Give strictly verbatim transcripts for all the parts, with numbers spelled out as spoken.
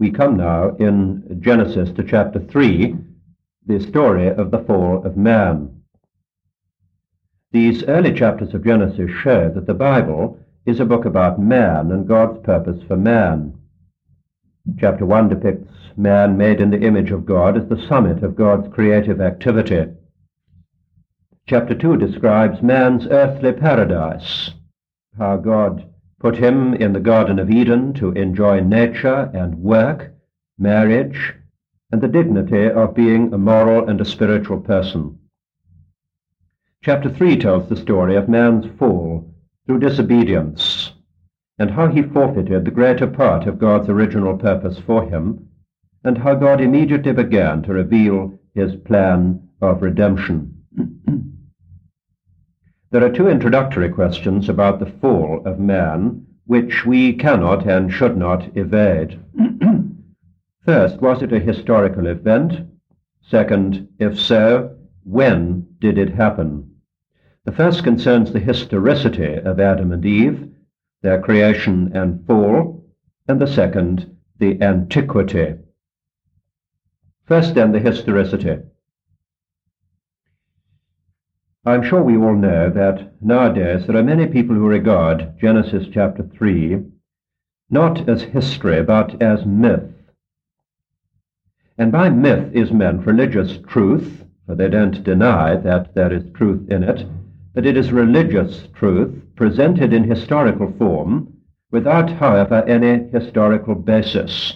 We come now in Genesis to chapter three, the story of the fall of man. These early chapters of Genesis show that the Bible is a book about man and God's purpose for man. Chapter one depicts man made in the image of God as the summit of God's creative activity. Chapter two describes man's earthly paradise, how God put him in the Garden of Eden to enjoy nature and work, marriage, and the dignity of being a moral and a spiritual person. Chapter three tells the story of man's fall through disobedience, and how he forfeited the greater part of God's original purpose for him, and how God immediately began to reveal his plan of redemption. There are two introductory questions about the fall of man, which we cannot and should not evade. First, was it a historical event? Second, if so, when did it happen? The first concerns the historicity of Adam and Eve, their creation and fall, and the second, the antiquity. First, then, the historicity. I'm sure we all know that nowadays there are many people who regard Genesis chapter three not as history but as myth. And by myth is meant religious truth, for they don't deny that there is truth in it, but it is religious truth presented in historical form without, however, any historical basis.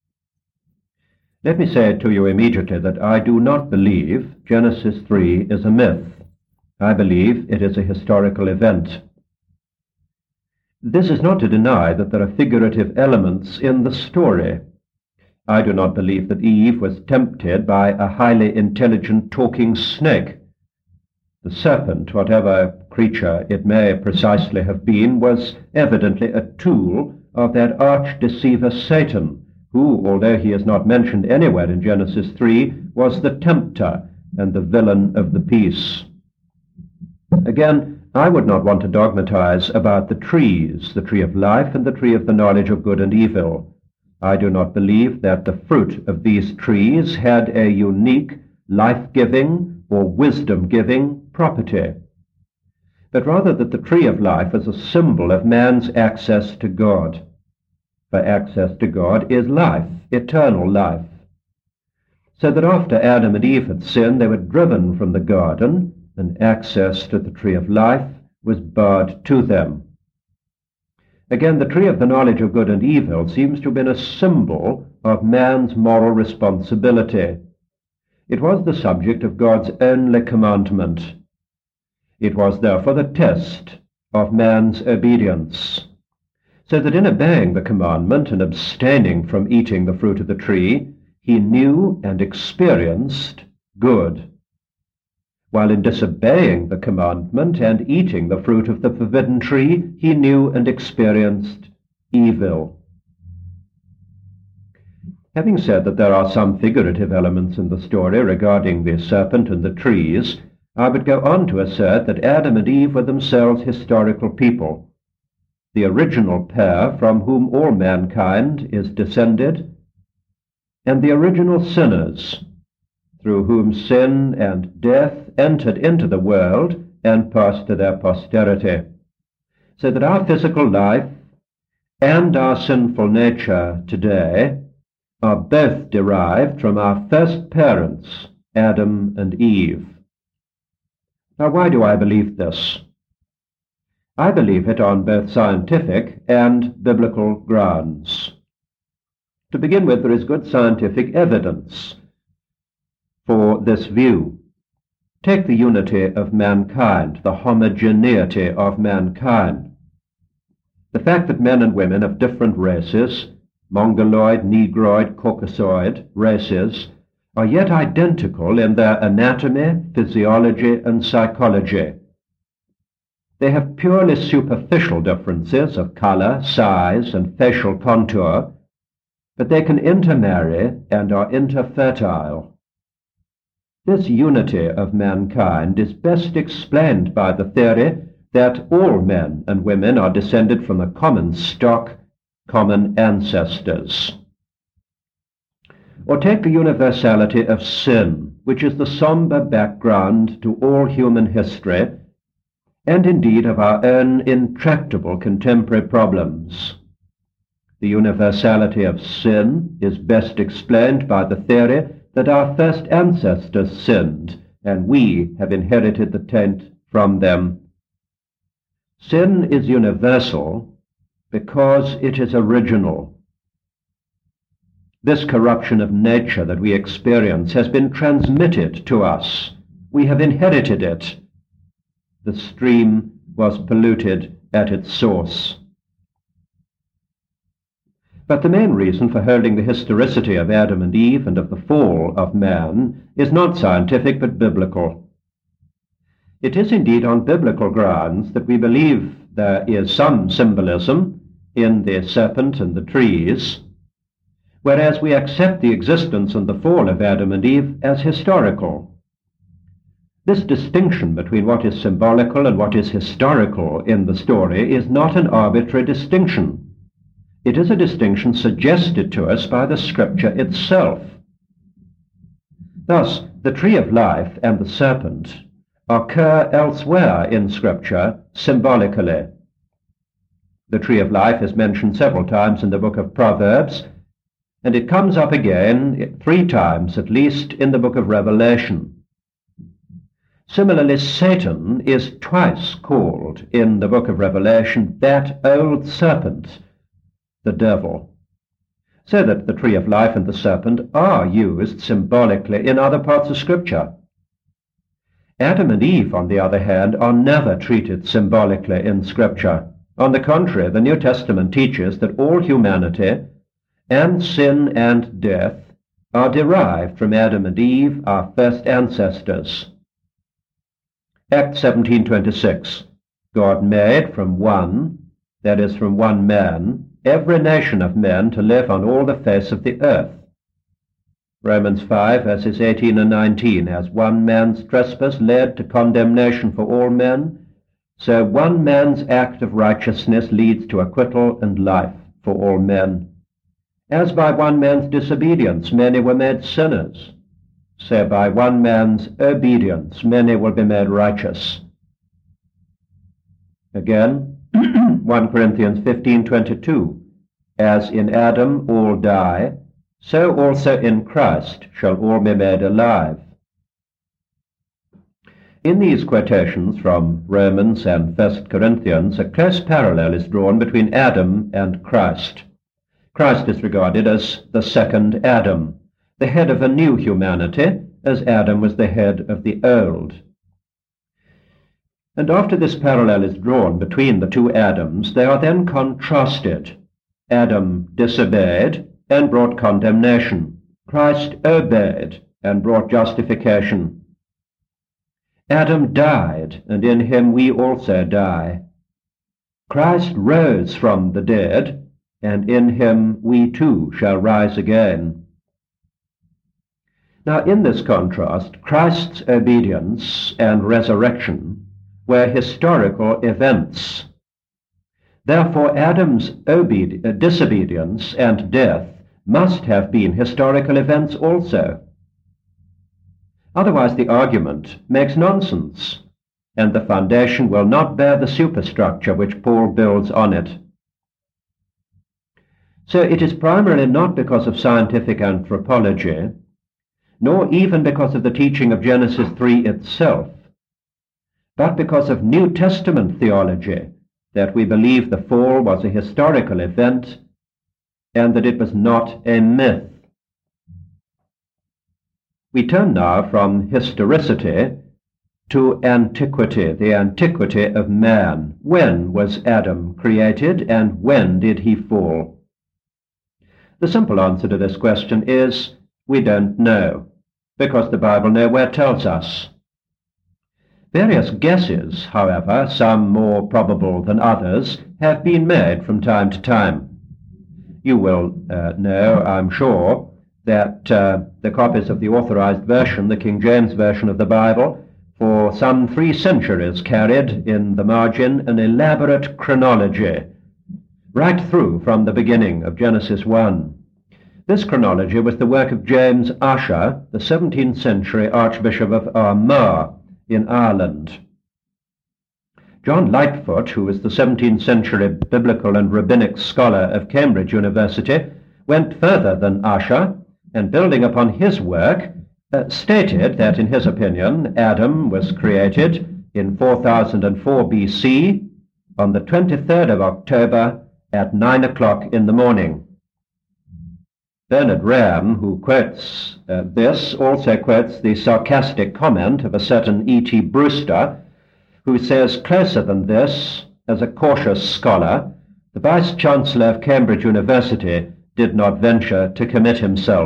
Let me say to you immediately that I do not believe Genesis three is a myth. I believe it is a historical event. This is not to deny that there are figurative elements in the story. I do not believe that Eve was tempted by a highly intelligent talking snake. The serpent, whatever creature it may precisely have been, was evidently a tool of that arch-deceiver Satan, who, although he is not mentioned anywhere in Genesis three, was the tempter and the villain of the piece. Again, I would not want to dogmatize about the trees, the tree of life and the tree of the knowledge of good and evil. I do not believe that the fruit of these trees had a unique, life-giving or wisdom-giving property, but rather that the tree of life is a symbol of man's access to God. For access to God is life, eternal life. So that after Adam and Eve had sinned, they were driven from the garden, and access to the tree of life was barred to them. Again, the tree of the knowledge of good and evil seems to have been a symbol of man's moral responsibility. It was the subject of God's only commandment. It was therefore the test of man's obedience. So that in obeying the commandment and abstaining from eating the fruit of the tree, he knew and experienced good, while in disobeying the commandment and eating the fruit of the forbidden tree, he knew and experienced evil. Having said that there are some figurative elements in the story regarding the serpent and the trees, I would go on to assert that Adam and Eve were themselves historical people, the original pair from whom all mankind is descended, and the original sinners, through whom sin and death entered into the world and passed to their posterity, so that our physical life and our sinful nature today are both derived from our first parents, Adam and Eve. Now, why do I believe this? I believe it on both scientific and biblical grounds. To begin with, there is good scientific evidence for this view. Take the unity of mankind, the homogeneity of mankind. The fact that men and women of different races, Mongoloid, Negroid, Caucasoid races, are yet identical in their anatomy, physiology, and psychology. They have purely superficial differences of color, size, and facial contour, but they can intermarry and are interfertile. This unity of mankind is best explained by the theory that all men and women are descended from a common stock, common ancestors. Or take the universality of sin, which is the somber background to all human history, and indeed of our own intractable contemporary problems. The universality of sin is best explained by the theory that our first ancestors sinned, and we have inherited the taint from them. Sin is universal because it is original. This corruption of nature that we experience has been transmitted to us. We have inherited it. The stream was polluted at its source. But the main reason for holding the historicity of Adam and Eve and of the fall of man is not scientific but biblical. It is indeed on biblical grounds that we believe there is some symbolism in the serpent and the trees, whereas we accept the existence and the fall of Adam and Eve as historical. This distinction between what is symbolical and what is historical in the story is not an arbitrary distinction. It is a distinction suggested to us by the Scripture itself. Thus, the tree of life and the serpent occur elsewhere in Scripture symbolically. The tree of life is mentioned several times in the book of Proverbs, and it comes up again three times at least in the book of Revelation. Similarly, Satan is twice called in the book of Revelation that old serpent, the devil, so that the tree of life and the serpent are used symbolically in other parts of Scripture. Adam and Eve, on the other hand, are never treated symbolically in Scripture. On the contrary, the New Testament teaches that all humanity, and sin and death, are derived from Adam and Eve, our first ancestors. Acts seventeen twenty-six, God made from one, that is, from one man, every nation of men to live on all the face of the earth. Romans five, verses eighteen and nineteen, as one man's trespass led to condemnation for all men, so one man's act of righteousness leads to acquittal and life for all men. As by one man's disobedience many were made sinners, so by one man's obedience many will be made righteous. Again, First Corinthians fifteen twenty-two, as in Adam all die, so also in Christ shall all be made alive. In these quotations from Romans and First Corinthians, a close parallel is drawn between Adam and Christ. Christ is regarded as the second Adam, the head of a new humanity, as Adam was the head of the old. And after this parallel is drawn between the two Adams, they are then contrasted. Adam disobeyed and brought condemnation. Christ obeyed and brought justification. Adam died, and in him we also die. Christ rose from the dead, and in him we too shall rise again. Now, in this contrast, Christ's obedience and resurrection were historical events. Therefore, Adam's obedi- disobedience and death must have been historical events also. Otherwise, the argument makes nonsense, and the foundation will not bear the superstructure which Paul builds on it. So it is primarily not because of scientific anthropology, nor even because of the teaching of Genesis three itself, but because of New Testament theology, that we believe the fall was a historical event and that it was not a myth. We turn now from historicity to antiquity, the antiquity of man. When was Adam created, and when did he fall? The simple answer to this question is, we don't know, because the Bible nowhere tells us. Various guesses, however, some more probable than others, have been made from time to time. You will uh, know, I'm sure, that uh, the copies of the Authorized Version, the King James Version of the Bible, for some three centuries carried in the margin an elaborate chronology, right through from the beginning of Genesis one. This chronology was the work of James Ussher, the seventeenth century Archbishop of Armagh in Ireland. John Lightfoot, who was the seventeenth century biblical and rabbinic scholar of Cambridge University, went further than Ussher, and building upon his work, uh, stated that, in his opinion, Adam was created in four thousand four B C on the twenty-third of October at nine o'clock in the morning. Bernard Ramm, who quotes uh, this, also quotes the sarcastic comment of a certain E T Brewster, who says, closer than this, as a cautious scholar, the Vice-Chancellor of Cambridge University did not venture to commit himself.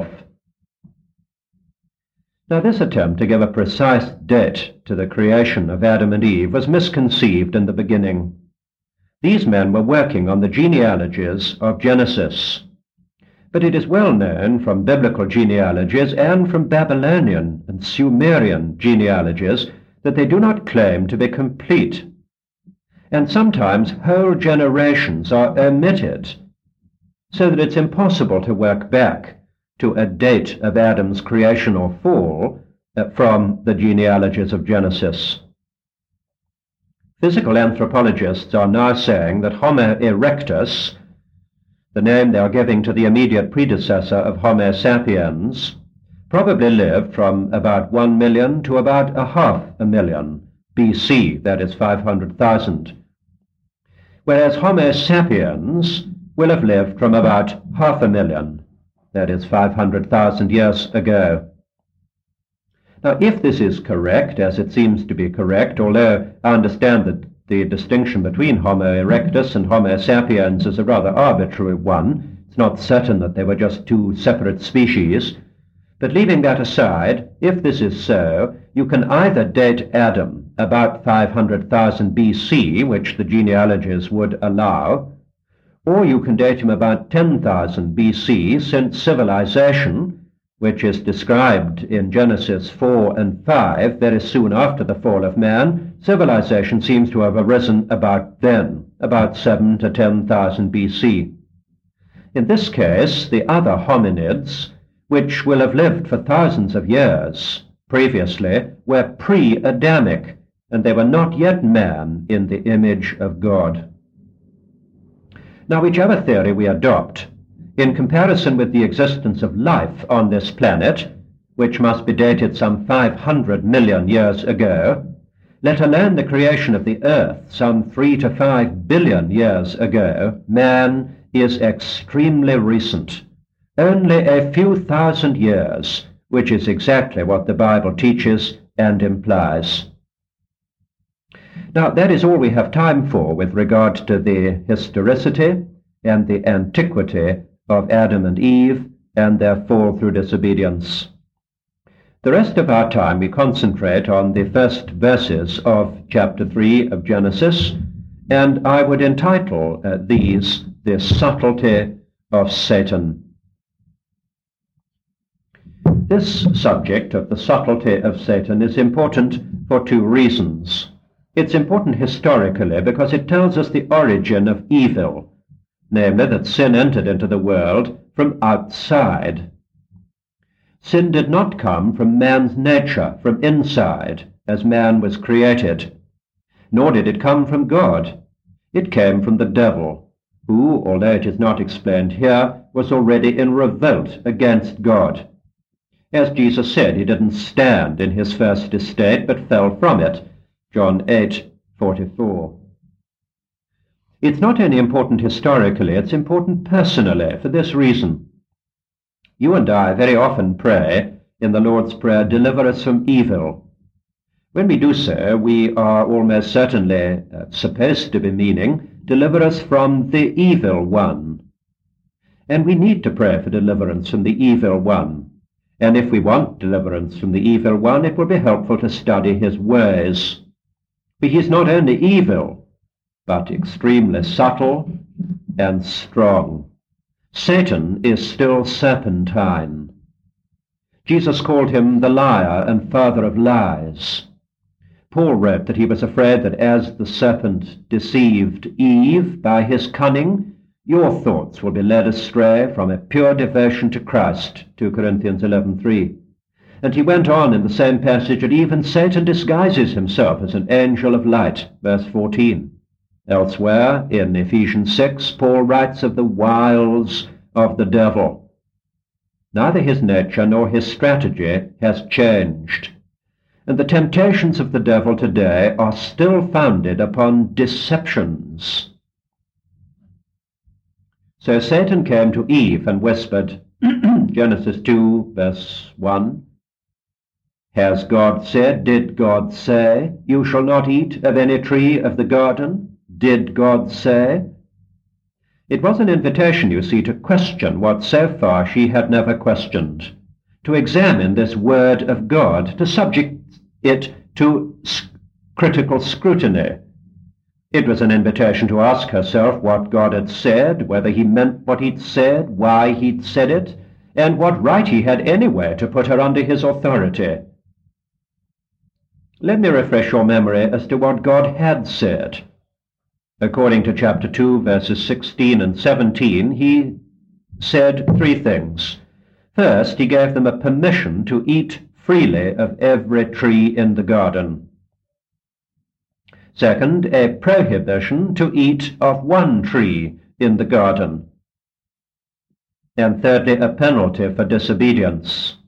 Now, this attempt to give a precise date to the creation of Adam and Eve was misconceived in the beginning. These men were working on the genealogies of Genesis. But it is well known from biblical genealogies and from Babylonian and Sumerian genealogies that they do not claim to be complete. And sometimes whole generations are omitted, so that it's impossible to work back to a date of Adam's creation or fall uh, from the genealogies of Genesis. Physical anthropologists are now saying that Homo erectus, the name they are giving to the immediate predecessor of Homo sapiens, probably lived from about one million to about a half a million B C, that is five hundred thousand, whereas Homo sapiens will have lived from about half a million, that is five hundred thousand years ago. Now, if this is correct, as it seems to be correct, although I understand that the distinction between Homo erectus and Homo sapiens is a rather arbitrary one, it's not certain that they were just two separate species, but leaving that aside, if this is so, you can either date Adam about five hundred thousand B C, which the genealogies would allow, or you can date him about ten thousand B C, since civilization, which is described in Genesis four and five, very soon after the fall of man, civilization seems to have arisen about then, about seven to ten thousand B C. In this case, the other hominids, which will have lived for thousands of years previously, were pre-Adamic, and they were not yet man in the image of God. Now, whichever theory we adopt, in comparison with the existence of life on this planet, which must be dated some five hundred million years ago, let alone the creation of the earth some three to five billion years ago, man is extremely recent. Only a few thousand years, which is exactly what the Bible teaches and implies. Now, that is all we have time for with regard to the historicity and the antiquity of Adam and Eve and their fall through disobedience. The rest of our time we concentrate on the first verses of chapter three of Genesis, and I would entitle uh, these, The Subtlety of Satan. This subject of the subtlety of Satan is important for two reasons. It's important historically because it tells us the origin of evil, namely that sin entered into the world from outside. Sin did not come from man's nature, from inside, as man was created, nor did it come from God. It came from the devil, who, although it is not explained here, was already in revolt against God. As Jesus said, he didn't stand in his first estate, but fell from it. John eight forty-four. It's not only important historically, it's important personally, for this reason. You and I very often pray in the Lord's Prayer, deliver us from evil. When we do so, we are almost certainly uh, supposed to be meaning, deliver us from the evil one. And we need to pray for deliverance from the evil one. And if we want deliverance from the evil one, it will be helpful to study his ways. For he is not only evil, but extremely subtle and strong. Satan is still serpentine. Jesus called him the liar and father of lies. Paul wrote that he was afraid that as the serpent deceived Eve by his cunning, your thoughts will be led astray from a pure devotion to Christ, Second Corinthians eleven three. And he went on in the same passage that even Satan disguises himself as an angel of light, verse fourteen. Elsewhere, in Ephesians six, Paul writes of the wiles of the devil. Neither his nature nor his strategy has changed. And the temptations of the devil today are still founded upon deceptions. So Satan came to Eve and whispered, Genesis two, verse one, Has God said, did God say, you shall not eat of any tree of the garden? Did God say? It was an invitation, you see, to question what so far she had never questioned, to examine this word of God, to subject it to critical scrutiny. It was an invitation to ask herself what God had said, whether he meant what he'd said, why he'd said it, and what right he had anyway to put her under his authority. Let me refresh your memory as to what God had said. According to chapter two, verses sixteen and seventeen, he said three things. First, he gave them a permission to eat freely of every tree in the garden. Second, a prohibition to eat of one tree in the garden. And thirdly, a penalty for disobedience.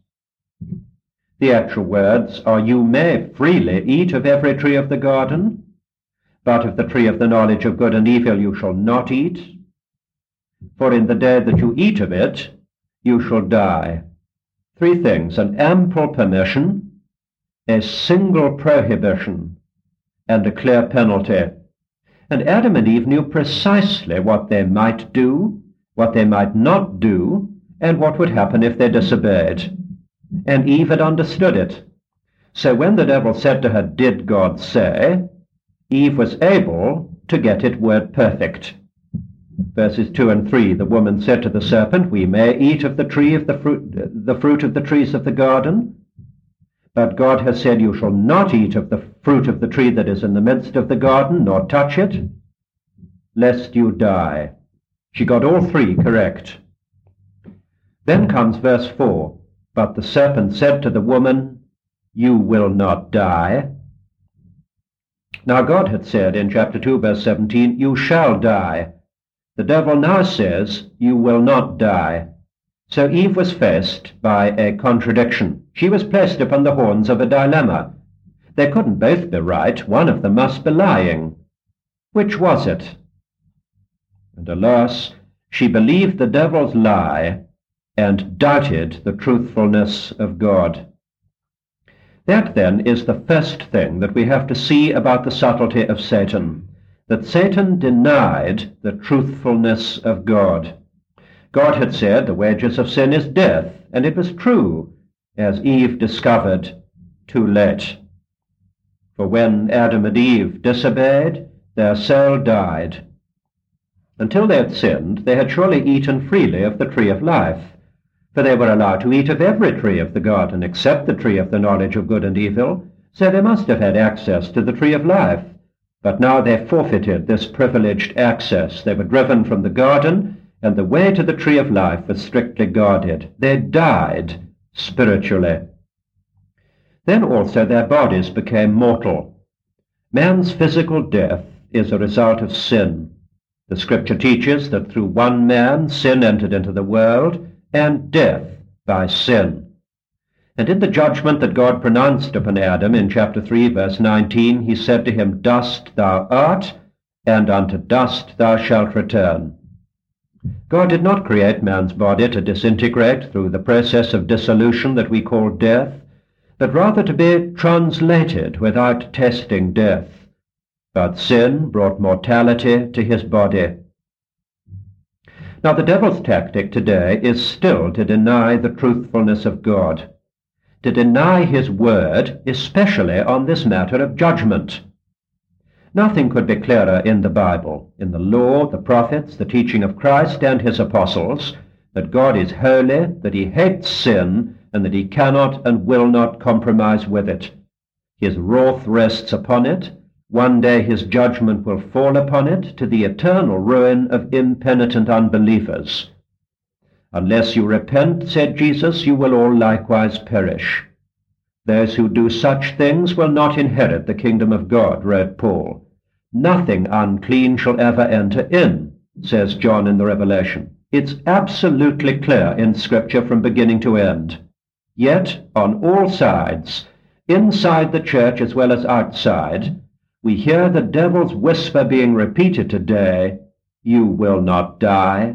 The actual words are, you may freely eat of every tree of the garden, but of the tree of the knowledge of good and evil you shall not eat, for in the day that you eat of it, you shall die. Three things: an ample permission, a single prohibition, and a clear penalty. And Adam and Eve knew precisely what they might do, what they might not do, and what would happen if they disobeyed. And Eve had understood it. So when the devil said to her, did God say? Eve was able to get it word perfect. Verses two and three, the woman said to the serpent, we may eat of the tree of the fruit, the fruit of the trees of the garden, but God has said, you shall not eat of the fruit of the tree that is in the midst of the garden, nor touch it, lest you die. She got all three correct. Then comes verse four, but the serpent said to the woman, you will not die. Now God had said in chapter two, verse seventeen, you shall die. The devil now says, you will not die. So Eve was faced by a contradiction. She was placed upon the horns of a dilemma. They couldn't both be right. One of them must be lying. Which was it? And alas, she believed the devil's lie and doubted the truthfulness of God. That, then, is the first thing that we have to see about the subtlety of Satan, that Satan denied the truthfulness of God. God had said the wages of sin is death, and it was true, as Eve discovered too late. For when Adam and Eve disobeyed, their soul died. Until they had sinned, they had surely eaten freely of the tree of life, for they were allowed to eat of every tree of the garden except the tree of the knowledge of good and evil, so they must have had access to the tree of life. But now they forfeited this privileged access. They were driven from the garden, and the way to the tree of life was strictly guarded. They died spiritually. Then also their bodies became mortal. Man's physical death is a result of sin. The Scripture teaches that through one man sin entered into the world, and death by sin. And in the judgment that God pronounced upon Adam in chapter three, verse nineteen, he said to him, dust thou art, and unto dust thou shalt return. God did not create man's body to disintegrate through the process of dissolution that we call death, but rather to be translated without tasting death. But sin brought mortality to his body. Now the devil's tactic today is still to deny the truthfulness of God, to deny his word, especially on this matter of judgment. Nothing could be clearer in the Bible, in the law, the prophets, the teaching of Christ and his apostles, that God is holy, that he hates sin, and that he cannot and will not compromise with it. His wrath rests upon it, One day his judgment will fall upon it to the eternal ruin of impenitent unbelievers. Unless you repent, said Jesus, you will all likewise perish. Those who do such things will not inherit the kingdom of God, wrote Paul. Nothing unclean shall ever enter in, says John in the Revelation. It's absolutely clear in Scripture from beginning to end. Yet, on all sides, inside the church as well as outside, we hear the devil's whisper being repeated today, you will not die.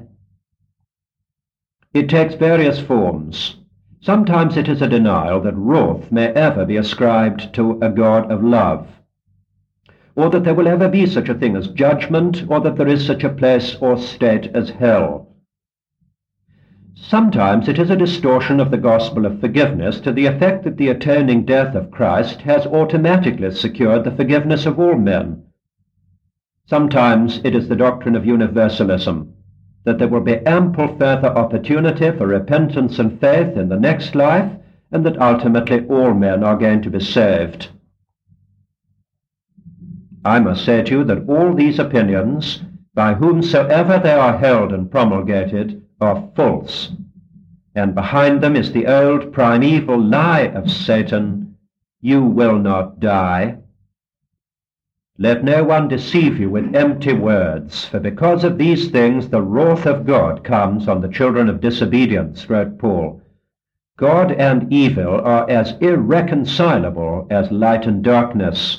It takes various forms. Sometimes it is a denial that wrath may ever be ascribed to a God of love, or that there will ever be such a thing as judgment, or that there is such a place or state as hell. Sometimes it is a distortion of the gospel of forgiveness to the effect that the atoning death of Christ has automatically secured the forgiveness of all men. Sometimes it is the doctrine of universalism, that there will be ample further opportunity for repentance and faith in the next life, and that ultimately all men are going to be saved. I must say to you that all these opinions, by whomsoever they are held and promulgated, are false, and behind them is the old primeval lie of Satan, you will not die. Let no one deceive you with empty words, for because of these things the wrath of God comes on the children of disobedience, wrote Paul. God and evil are as irreconcilable as light and darkness.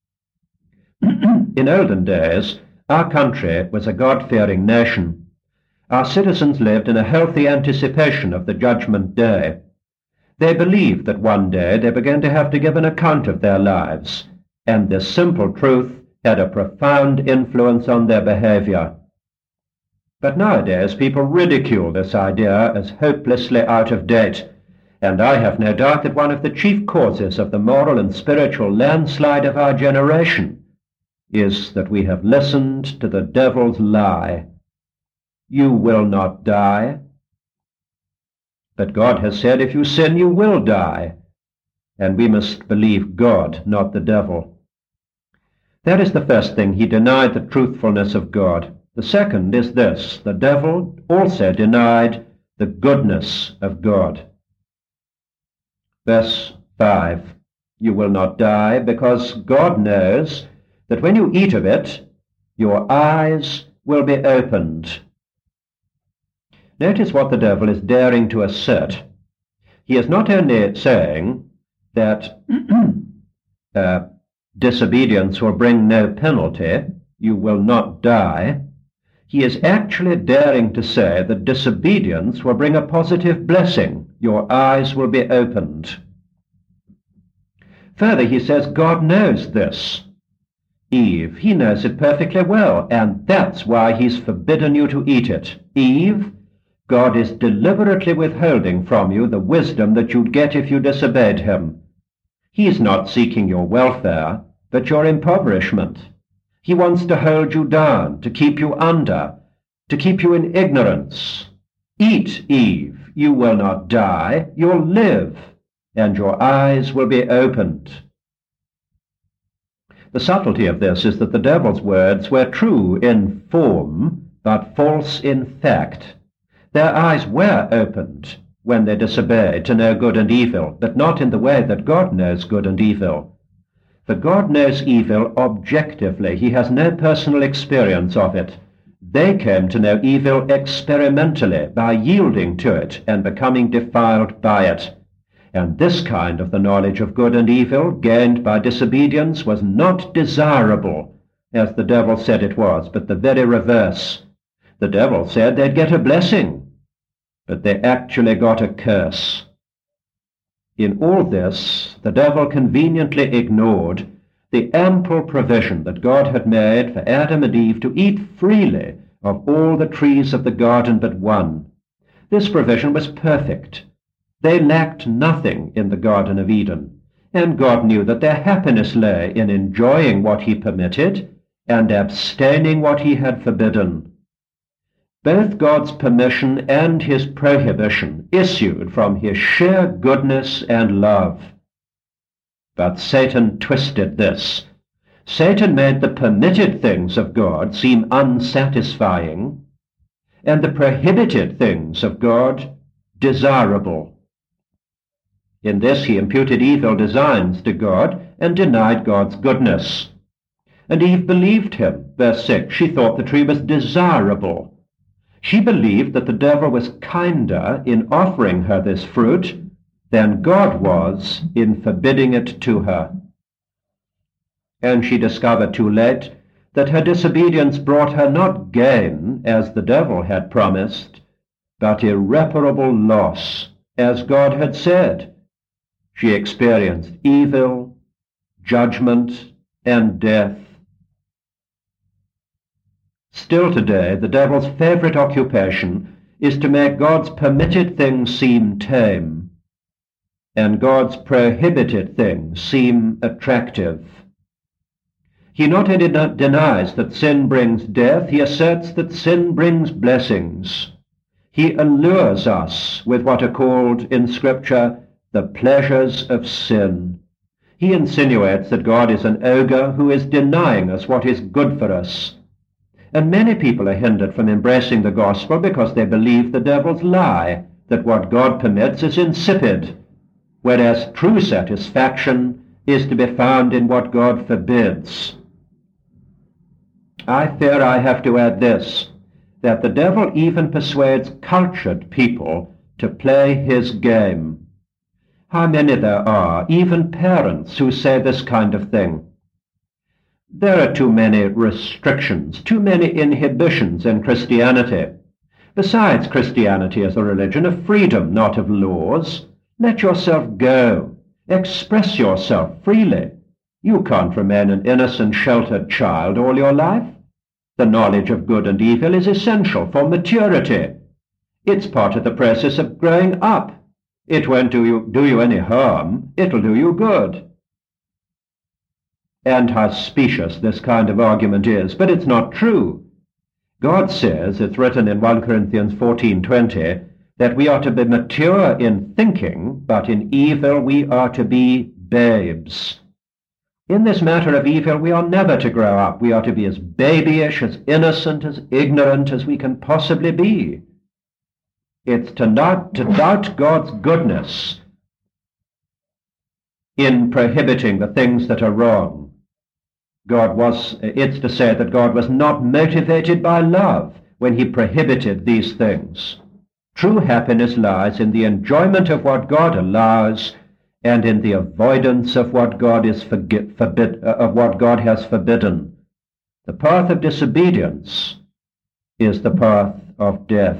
In olden days, our country was a God-fearing nation. Our citizens lived in a healthy anticipation of the judgment day. They believed that one day they were going to have to give an account of their lives, and this simple truth had a profound influence on their behavior. But nowadays people ridicule this idea as hopelessly out of date, and I have no doubt that one of the chief causes of the moral and spiritual landslide of our generation is that we have listened to the devil's lie. You will not die. But God has said if you sin, you will die, and we must believe God, not the devil. That is the first thing. He denied the truthfulness of God. The second is this: the devil also denied the goodness of God. Verse five, you will not die, because God knows that when you eat of it, your eyes will be opened. Notice what the devil is daring to assert. He is not only saying that uh, disobedience will bring no penalty, you will not die. He is actually daring to say that disobedience will bring a positive blessing. Your eyes will be opened. Further, he says God knows this. Eve, he knows it perfectly well, and that's why he's forbidden you to eat it. Eve, God is deliberately withholding from you the wisdom that you'd get if you disobeyed him. He's not seeking your welfare, but your impoverishment. He wants to hold you down, to keep you under, to keep you in ignorance. Eat, Eve, you will not die, you'll live, and your eyes will be opened. The subtlety of this is that the devil's words were true in form, but false in fact. Their eyes were opened when they disobeyed to know good and evil, but not in the way that God knows good and evil. For God knows evil objectively. He has no personal experience of it. They came to know evil experimentally by yielding to it and becoming defiled by it. And this kind of the knowledge of good and evil gained by disobedience was not desirable, as the devil said it was, but the very reverse. The devil said they'd get a blessing, but they actually got a curse. In all this, the devil conveniently ignored the ample provision that God had made for Adam and Eve to eat freely of all the trees of the garden but one. This provision was perfect. They lacked nothing in the Garden of Eden, and God knew that their happiness lay in enjoying what he permitted and abstaining what he had forbidden. Both God's permission and his prohibition issued from his sheer goodness and love. But Satan twisted this Satan made the permitted things of God seem unsatisfying, and the prohibited things of God desirable. In this he imputed evil designs to God and denied God's goodness. And Eve believed him. Verse six, she thought the tree was desirable. She believed that the devil was kinder in offering her this fruit than God was in forbidding it to her. And she discovered too late that her disobedience brought her not gain, as the devil had promised, but irreparable loss, as God had said. She experienced evil, judgment, and death. Still today, the devil's favorite occupation is to make God's permitted things seem tame, and God's prohibited things seem attractive. He not only denies that sin brings death, he asserts that sin brings blessings. He allures us with what are called in Scripture the pleasures of sin. He insinuates that God is an ogre who is denying us what is good for us. And many people are hindered from embracing the gospel because they believe the devil's lie, that what God permits is insipid, whereas true satisfaction is to be found in what God forbids. I fear I have to add this, that the devil even persuades cultured people to play his game. How many there are, even parents, who say this kind of thing. There are too many restrictions, too many inhibitions in Christianity. Besides, Christianity is a religion of freedom, not of laws. Let yourself go. Express yourself freely. You can't remain an innocent, sheltered child all your life. The knowledge of good and evil is essential for maturity. It's part of the process of growing up. It won't do you, do you any harm. It'll do you good. And how specious this kind of argument is, but it's not true. God says, it's written in First Corinthians fourteen twenty, that we are to be mature in thinking, but in evil we are to be babes. In this matter of evil, we are never to grow up. We are to be as babyish, as innocent, as ignorant as we can possibly be. It's to not to doubt God's goodness in prohibiting the things that are wrong. God was, it's to say that God was not motivated by love when he prohibited these things. True happiness lies in the enjoyment of what God allows and in the avoidance of what God is forget, forbid, uh, of what God has forbidden. The path of disobedience is the path of death.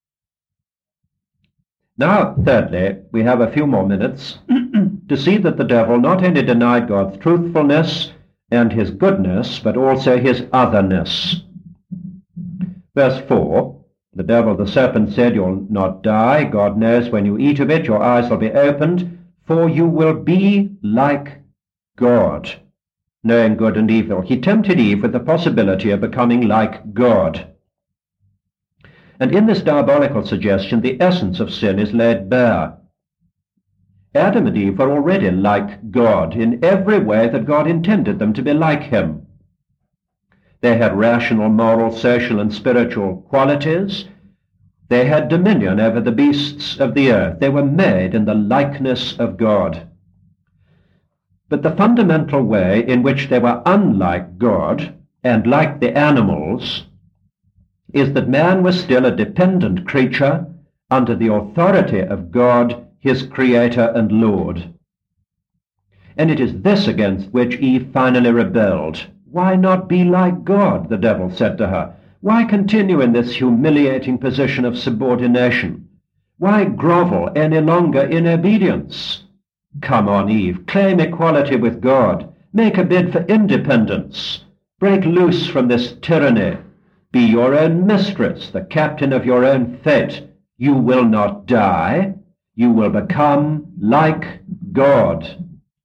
Now, thirdly, we have a few more minutes to see that the devil not only denied God's truthfulness and his goodness, but also his otherness. Verse four, the devil, the serpent, said, "You'll not die. God knows when you eat of it, your eyes will be opened, for you will be like God, knowing good and evil." He tempted Eve with the possibility of becoming like God. And in this diabolical suggestion, the essence of sin is laid bare. Adam and Eve were already like God in every way that God intended them to be like him. They had rational, moral, social, and spiritual qualities. They had dominion over the beasts of the earth. They were made in the likeness of God. But the fundamental way in which they were unlike God and like the animals is that man was still a dependent creature under the authority of God, his Creator and Lord. And it is this against which Eve finally rebelled. Why not be like God, the devil said to her. Why continue in this humiliating position of subordination? Why grovel any longer in obedience? Come on, Eve, claim equality with God. Make a bid for independence. Break loose from this tyranny. Be your own mistress, the captain of your own fate. You will not die. You will become like God.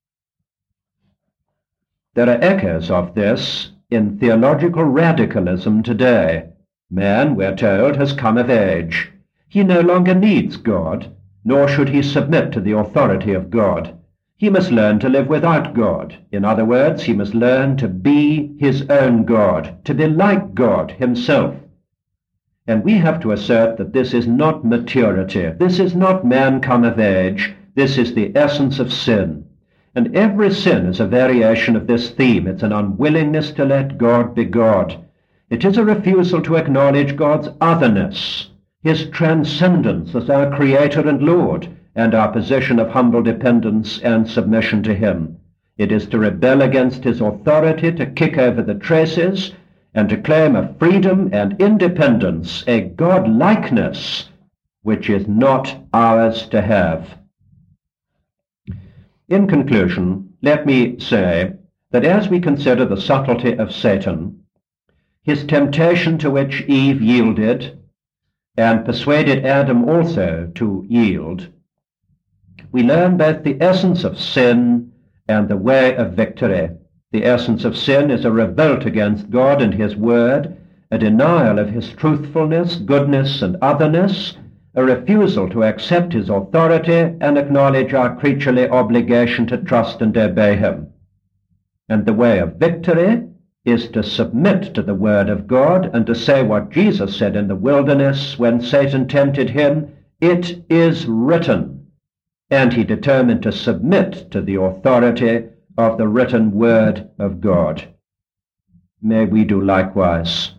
There are echoes of this in theological radicalism today. Man, we're told, has come of age. He no longer needs God, nor should he submit to the authority of God. He must learn to live without God. In other words, he must learn to be his own God, to be like God himself. And we have to assert that this is not maturity. This is not man come of age. This is the essence of sin. And every sin is a variation of this theme. It's an unwillingness to let God be God. It is a refusal to acknowledge God's otherness, his transcendence as our Creator and Lord, and our position of humble dependence and submission to him. It is to rebel against his authority, to kick over the traces, and to claim a freedom and independence, a God-likeness, which is not ours to have. In conclusion, let me say that as we consider the subtlety of Satan, his temptation to which Eve yielded, and persuaded Adam also to yield, we learn both the essence of sin and the way of victory. The essence of sin is a revolt against God and his word, a denial of his truthfulness, goodness, and otherness, a refusal to accept his authority and acknowledge our creaturely obligation to trust and obey him. And the way of victory is to submit to the word of God and to say what Jesus said in the wilderness when Satan tempted him, "It is written." And he determined to submit to the authority of the written word of God. May we do likewise.